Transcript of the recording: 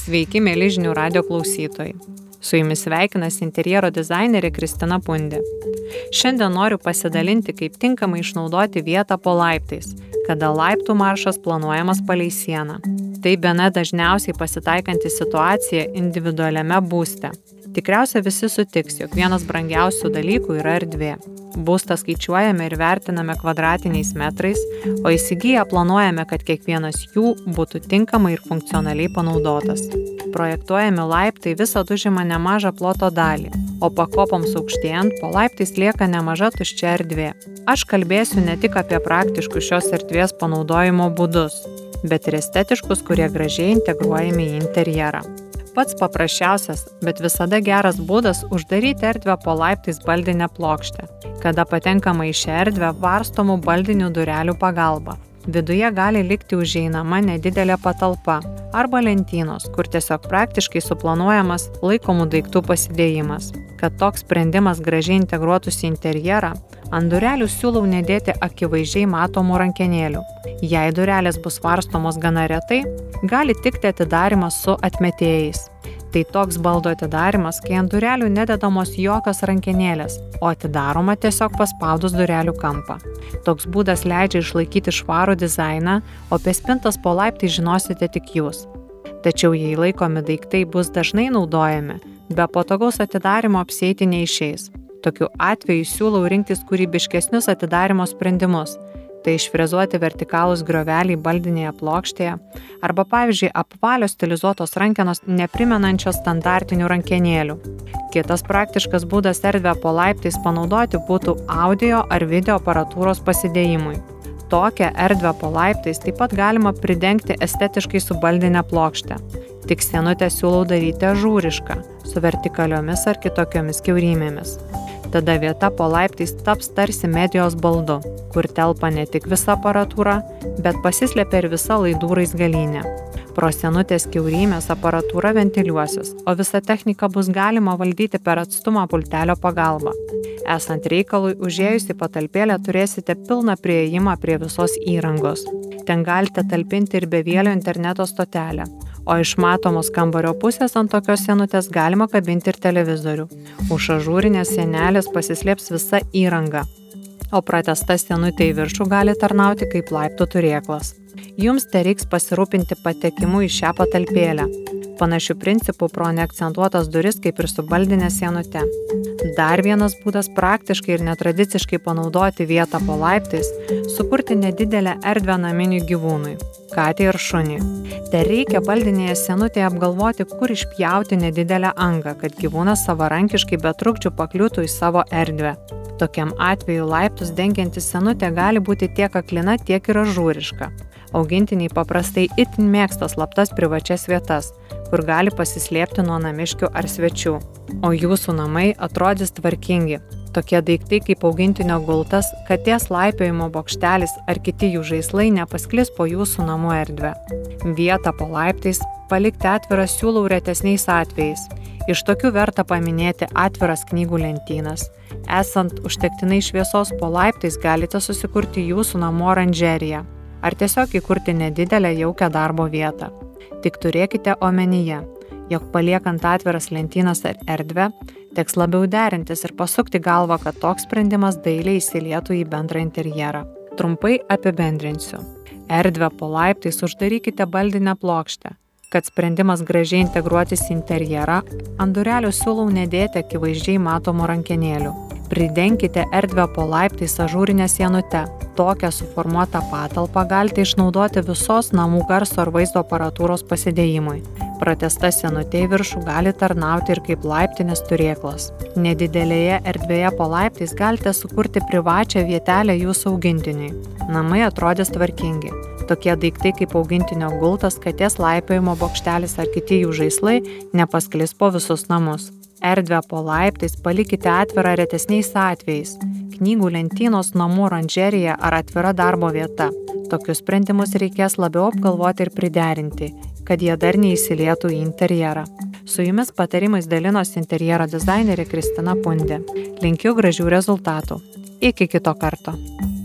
Sveiki, mėly žinių radijo klausytojai. Su jumis sveikinasi interjero dizainerė Kristina Pundė. Šiandien noriu pasidalinti, kaip tinkamai išnaudoti vietą po laiptais, kada laiptų maršas planuojamas palei sieną. Tai bene dažniausiai pasitaikanti situacija individualiame būste. Tikriausiai visi sutiks, jog vienas brangiausių dalykų yra erdvė. Būstą skaičiuojame ir vertiname kvadratiniais metrais, o įsigiję planuojame, kad kiekvienas jų būtų tinkamai ir funkcionaliai panaudotas. Projektuojami laiptai visad užima nemažą ploto dalį, o pakopoms aukštėjant po laiptais lieka nemaža tuščia erdvė. Aš kalbėsiu ne tik apie praktiškus šios erdvės panaudojimo būdus, bet ir estetiškus, kurie gražiai integruojami į interjerą. Pats paprasčiausias, bet visada geras būdas uždaryti erdvę po laiptais baldinę plokštę, kada patenkama į šią erdvę varstomų baldinių durelių pagalba. Viduje gali likti užeinama nedidelė patalpa arba lentynos, kur tiesiog praktiškai suplanuojamas laikomų daiktų pasidėjimas. Kad toks sprendimas gražiai integruotųsi į interjerą, ant durelių siūlau nedėti akivaizdžiai matomų rankenėlių. Jei durelės bus varstomos gana retai, gali tikti atidarimas su atmetėjais. Tai toks baldo atidarimas, kai ant durelių nededamos jokios rankenėlės, o atidaroma tiesiog paspaudus durelių kampą. Toks būdas leidžia išlaikyti švarų dizainą, o apie spintas po laiptais žinosite tik jūs. Tačiau jei laikomi daiktai bus dažnai naudojami, be patogaus atidarimo apsieiti neišeis. Tokiu atveju siūlau rinktis kūrybiškesnius atidarimo sprendimus. Tai išfrezuoti vertikalūs grioveliai baldinėje plokštėje arba, pavyzdžiui, apvalios stilizuotos rankenos neprimenančios standartinių rankenėlių. Kitas praktiškas būdas erdvę po laiptais panaudoti būtų audio ar video aparatūros pasidėjimui. Tokią erdvę po laiptais taip pat galima pridengti estetiškai su baldinė plokšte. Tik sienutę siūlau daryti ažūrišką, su vertikaliomis ar kitokiomis kiaurymėmis. Tada vieta po laiptais taps tarsi medijos baldu, kur telpa ne tik visa aparatūra, bet pasislepia ir visa laidų raizgalynė. Pro sienutės kiaurymės aparatūra ventiliuosis, o visą techniką bus galima valdyti per atstumą pultelio pagalba. Esant reikalui, užėjus į patalpėlę turėsite pilną priėjimą prie visos įrangos. Ten galite talpinti ir bevėlio interneto stotelę, o iš matomos kambario pusės ant tokios sienutės galima kabinti ir televizorių. Už ažūrinės sienelės pasislėps visa įranga, o pratęsta sienutė į viršų gali tarnauti kaip laiptų turėklas. Jums tereiks pasirūpinti patekimu į šią patalpėlę. Panašių principų pro neakcentuotas duris kaip ir su baldinė sienute. Dar vienas būdas praktiškai ir netradiciškai panaudoti vietą po laiptais – sukurti nedidelę erdvę naminiui gyvūnui – katei ir šuniui. Tereikia baldinėje sienutėje apgalvoti, kur išpjauti nedidelę angą, kad gyvūnas savarankiškai be trukdžių pakliūtų į savo erdvę. Tokiam atveju laiptus dengianti sienutė gali būti tiek aklina, tiek ir ažūriška. Augintiniai paprastai itin mėgsta slaptas privačias vietas, kur gali pasislėpti nuo namiškių ar svečių, o jūsų namai atrodys tvarkingi. Tokie daiktai kaip augintinio gultas, katės laipiojimo bokštelis ar kiti jų žaislai nepasklis po jūsų namų erdvę. Vietą po laiptais palikti atvirą siūlau retesniais atvejais. Iš tokių verta paminėti atviras knygų lentynas. Esant užtektinai šviesos po laiptais galite susikurti jūsų namų oranžeriją ar tiesiog įkurti nedidelę jaukią darbo vietą. Tik turėkite omenyje, jog paliekant atviras lentynas ar erdvę, teks labiau derintis ir pasukti galvą, kad toks sprendimas dailiai įsilietų į bendrą interjerą. Trumpai apibendrinsiu. Erdvę po laiptais uždarykite baldinę plokštę. Kad sprendimas gražiai integruotis į interjerą, ant durelių siūlau nedėti akivaizdžiai matomų rankenėlių. Pridenkite erdvę po laiptais ažūrinę sienutę. Tokią suformuotą patalpą galite išnaudoti visos namų garso ar vaizdo aparatūros pasidėjimui. Pratęsta sienutė į viršų gali tarnauti ir kaip laiptinės turėklas. Nedidelėje erdvėje po laiptais galite sukurti privačią vietelę jūsų augintiniui. Namai atrodys tvarkingi. Tokie daiktai kaip augintinio gultas, katės laipiojimo bokštelis ar kiti jų žaislai nepasklis po visus namus. Erdvę po laiptais palikite atvirą retesniais atvejais. Knygų lentynos, namų oranžerija ar atvira darbo vieta. Tokius sprendimus reikės labiau apgalvoti ir priderinti, kad jie dar neįsilietų į interjerą. Su jumis patarimais dalinosi interjero dizainerė Kristina Pundė. Linkiu gražių rezultatų. Iki kito karto.